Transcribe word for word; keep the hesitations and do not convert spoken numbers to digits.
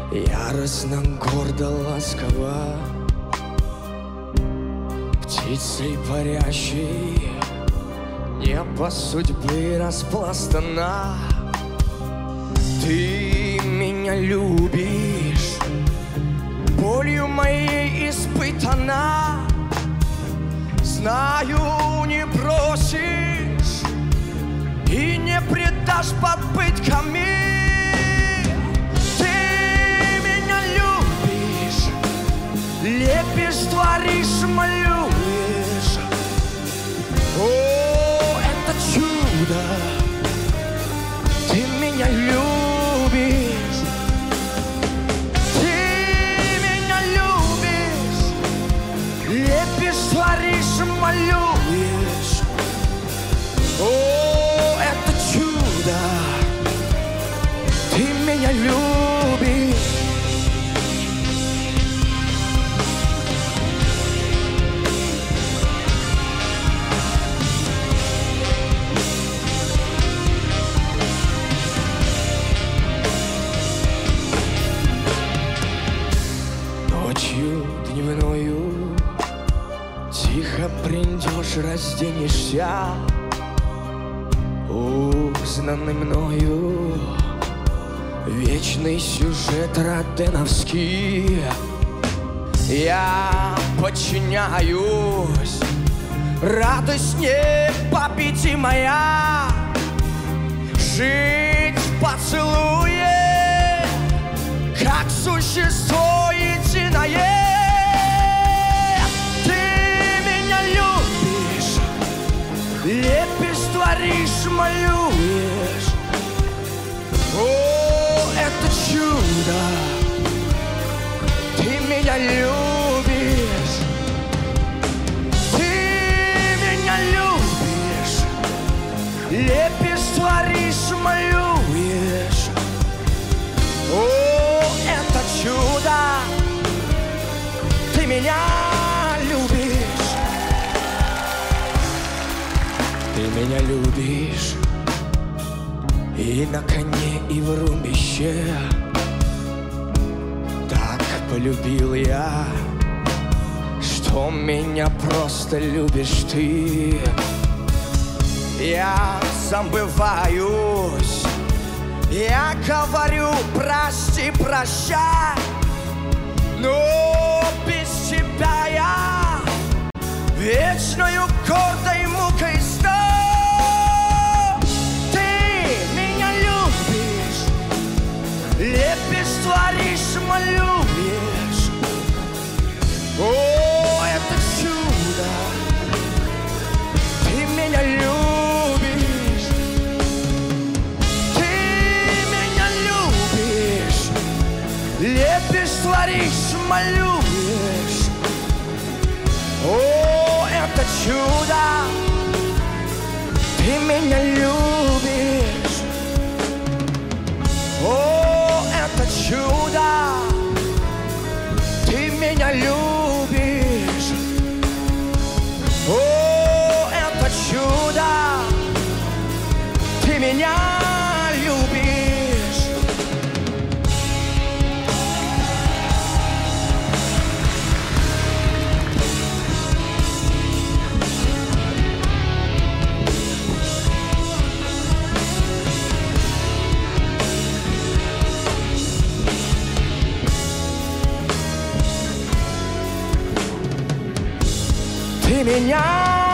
яростно, гордо, ласково, птицей парящей, небо судьбы распластана. Ты меня любишь, болью моей испытана. Знаю, не бросишь и не предашь под пытками. Ты меня любишь, лепишь, творишь, молюешь. О, это чудо, ты меня любишь. Ты меня любишь, лепишь, творишь, молюешь. О, это чудо, ты меня любишь. Ночью дневною тихо придешь, разденешься, узнанный мною вечный сюжет роденовский. Я подчиняюсь, радость непобедимая, жить в поцелуе, как существо единое. Лепишь, творишь, молюешь. О, это чудо, ты меня любишь. Ты меня любишь, лепишь, творишь, молюешь. О, это чудо, ты меня любишь. Ты меня любишь и на коне, и в рубище. Так полюбил я, что меня просто любишь ты. Я забываюсь, я говорю прости, прощай, но без тебя я вечною гордой мукой стал. Лепишь, творишь, молюешь. О, это чудо, ты меня любишь. Ты меня любишь, лепишь, творишь, молюешь. О, это чудо, ты меня любишь. О, это чудо, ты меня любишь. О, это чудо, ты меня любишь. Ты меня